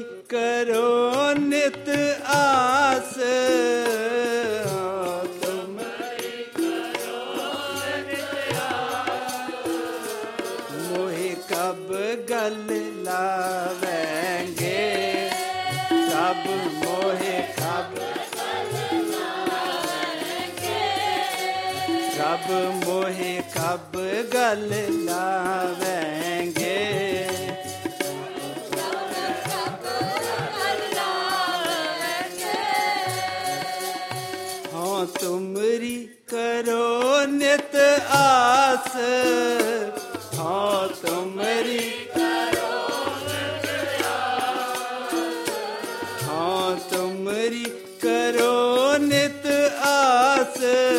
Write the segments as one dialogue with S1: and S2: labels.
S1: करो नित आस, तुमरी करो नित आस, मोहि कब गल लावेंगे सब, मोहि कब कब मोहि कब गल लावेंगे, हाँ तुमरी करो नित आस, हाँ तुमरी करो नित आस, हाँ तुमरी करो नित आस,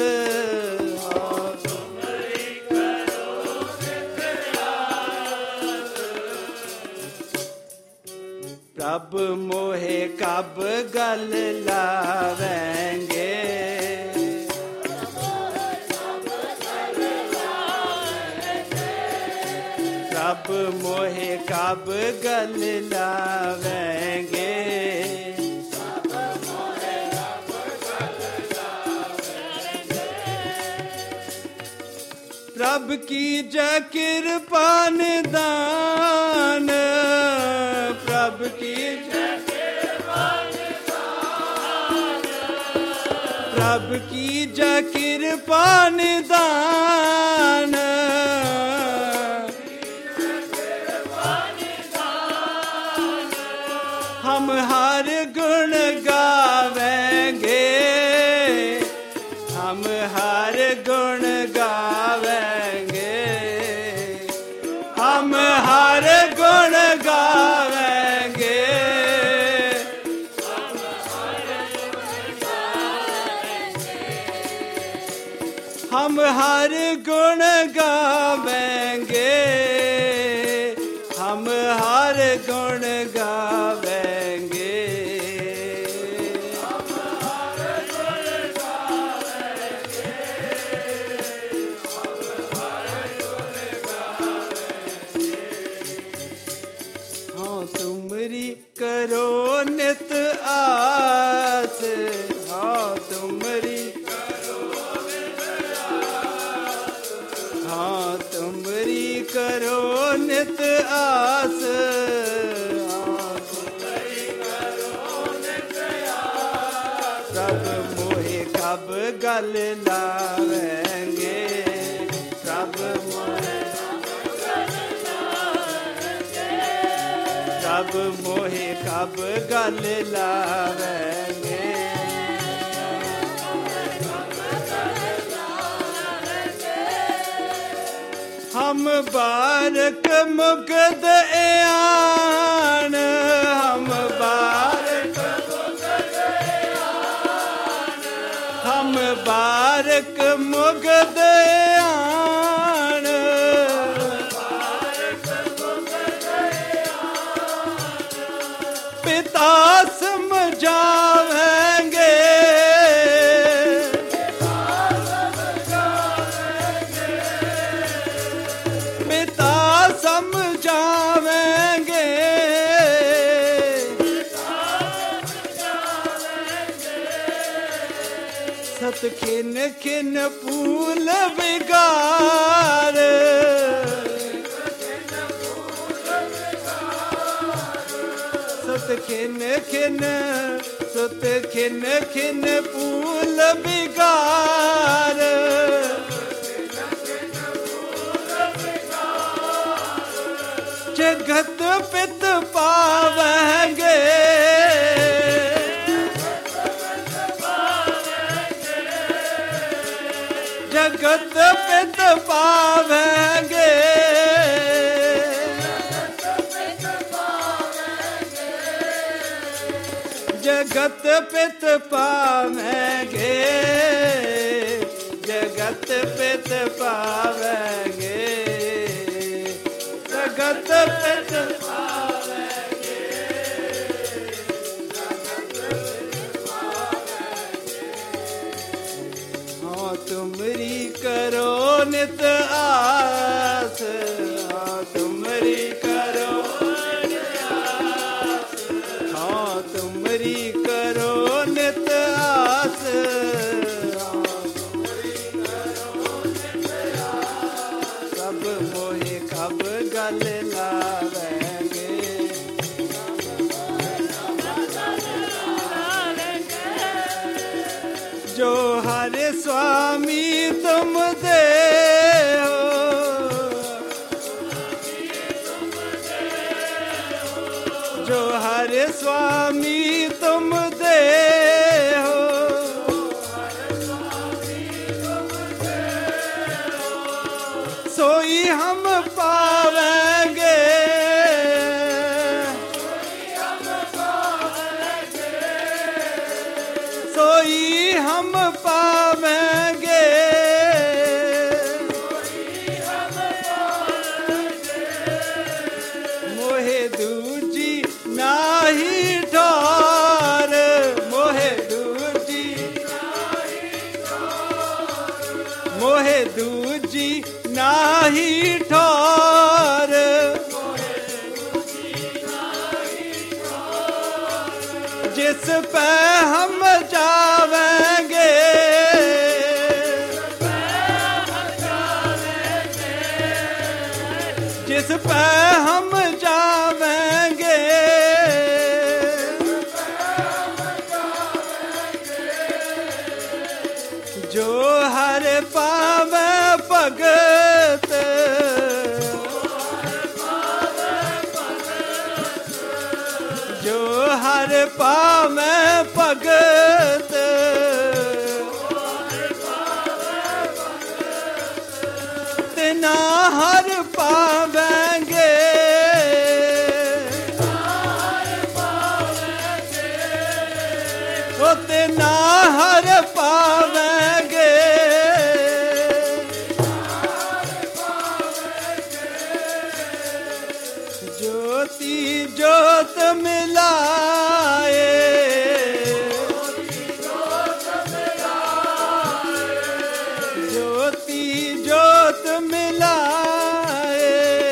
S1: प्रभ मोहे कब गल लावेंगे, प्रभ मोहे कब गल लावेंगे, प्रभ की जय कृपा निदान, प्रभ की जय कृपा निदान, प्रभ की जय कृपा निदान, हम हर गुण गावेंगे, हम हर गुण गावेंगे, हम हर गुण गावेंगे, हम हर गुण गावेंगे, हम हर गुण गावेंगे, तुमरी करो नित आस, हाँ तुमरी करो नित आस, हाँ तुमरी करो नित आस, हाँ तुमरी करो नित आस, प्रभ मोहे कब गल लावेंगे, प्रभ मोहे प्रभ मोहे कब गल लावेंगे, हम बारक मुगद आन, हम बारक मुगद आन, हम बारक मुगद आन, पिता समझावेंगे, पिता समझावेंगे, सत खिन खिन फूल बिगार, सत खिन खिन सत खिन खिन फूल बिगार, जगत पित पावेंगे, जगत पित पावेंगे, जगत पित पावेंगे, जगत पित पावेंगे, जगत पित पावेंगे, हाँ तुमरी करो नित आस, हाँ तुमरी करो नित आस, तुमरी करो नित आस, सब मोहे कब गल लावेंगे। जो हरे स्वामी तुम दे हो, जो हरे स्वामी तुम दे हो, सोई हम पावेंगे, सोई हम पावेंगे। मोहे दूजी नाही ठोर, मोहे दूजी, मोहे दूजी नाही ठोर, जिस पे हम जावेंगे, जिस पे हम जावेंगे। जो हर पावे भगत, जो हर पावे भगत, तिना हर पावेंगे। वो तिना हर पावेंगे। ज्योति ज्योत मिलाए, ज्योति ज्योत मिलाए,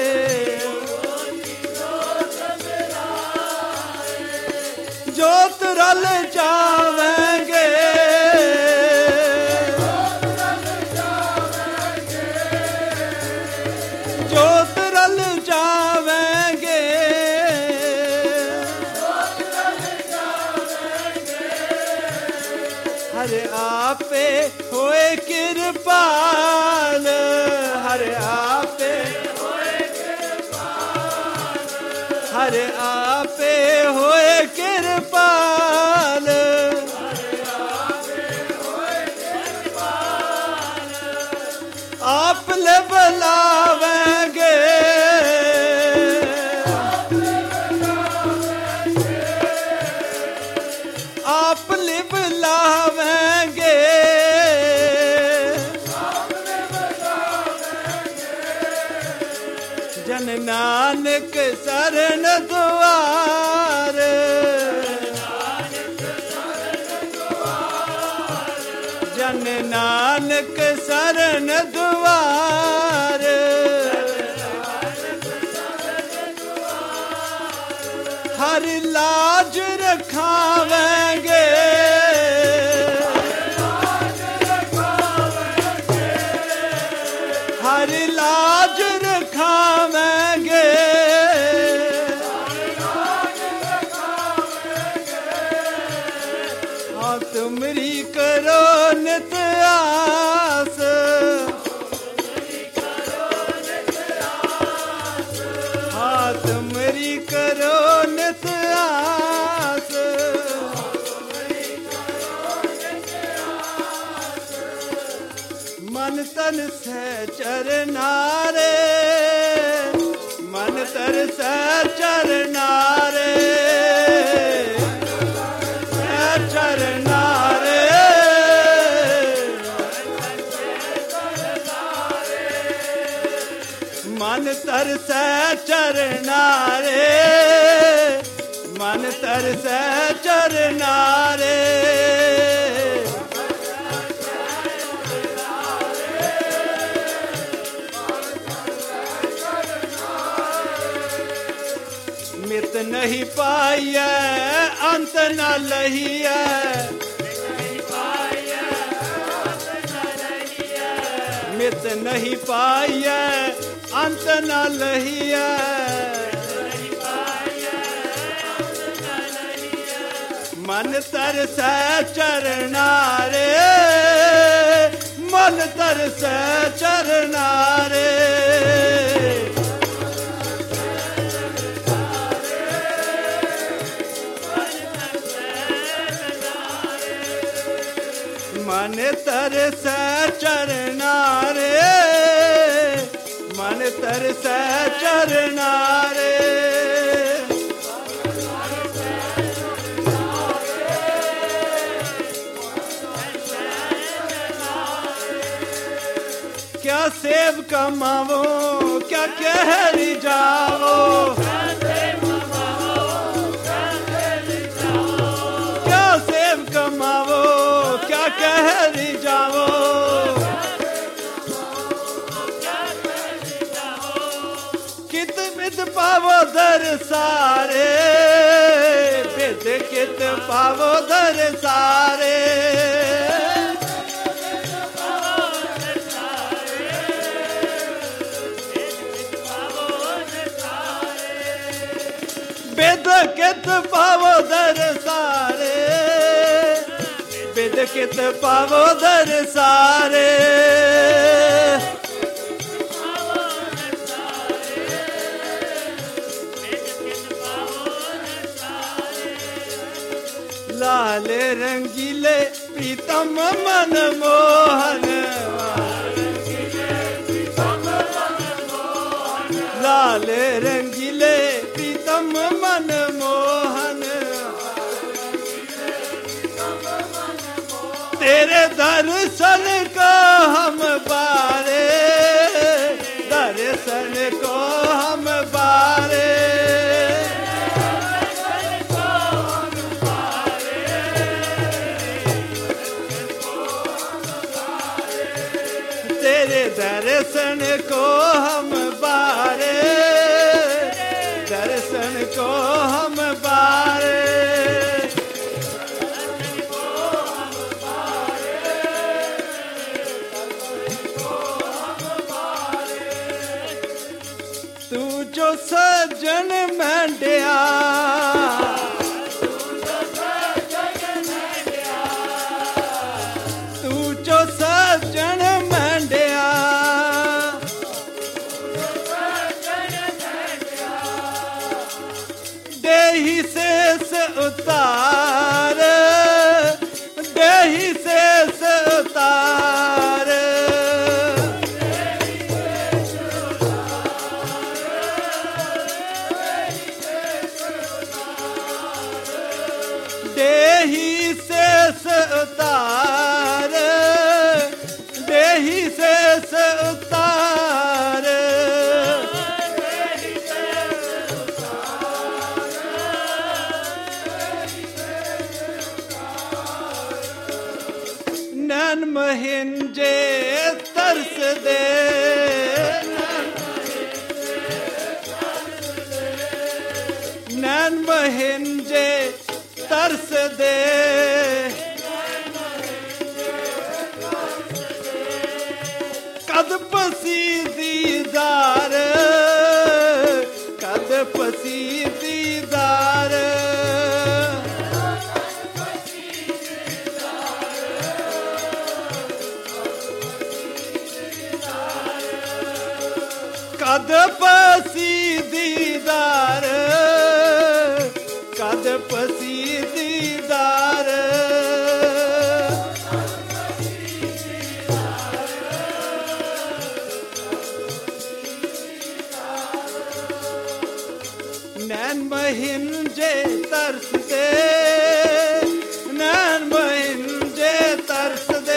S1: ज्योत रल जावेंगे, ज्योत रल जावेंगे। हर आपे होए कृपाल, हर आपे, हर आपे होए कृपाल, आप ले बुलावेंगे, आप ले बुलावेंगे। जन नानक शरण द्वार, जन नानक शरण द्वार, हर लाज रखावेंगे, हर लाज रखावेंगे। हाँ तुमरी करो नित आस, हाँ तुमरी करो नित आस। मन तन से चरनारे, मन तर से चरनारे, चरनारे, मन तर से चरनारे, मन तर से चरनारे। मित नहीं पाइए अंत न लहिया, मित नहीं पाइय अंत न लहिया। मन तरसै चरना रे, मन तरसै चरना रे। मन तरसै चरना रे, मन तरसै चरना रे। क्या सेब कमावो क्या कहरी जाओ, क्या सेब कमावो क्या कहरी जाओ। कित बिद पावो दर सारे, बिद कित पावो दर सारे। बिद कित पावो दर सारे, बिद कित पावो दर सारे। लाल रंगीले प्रीतम मन मोहन, लाल रंगीले प्रीतम मन मोहन। तेरे दर्शन को हम बारे, दर्शन को हम बारे। तेरे दर्शन को हम बारे, दर्शन को हम बारे। तू जो सज्जन मंडिया, तू जो सज्जन मंडिया। देहि शेष उतार, देहि शेष उतार। देहि शेष उतार, देहि शेष उतार। नैन महिंजे तरस दे, नैन महिंजे तरस दे। कद पसी दीदार, कद पसी दीदार। कद पसी दीदार, कद पसी दीदार। नैन महिंजे तरस दे, नैन महिंजे तरस दे।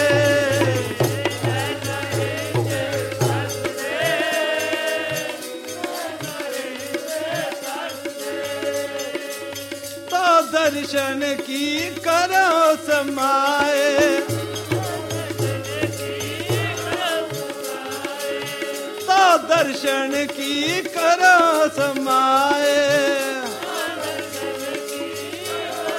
S1: दर्शन की करो समाए, तो दर्शन की करो समाए।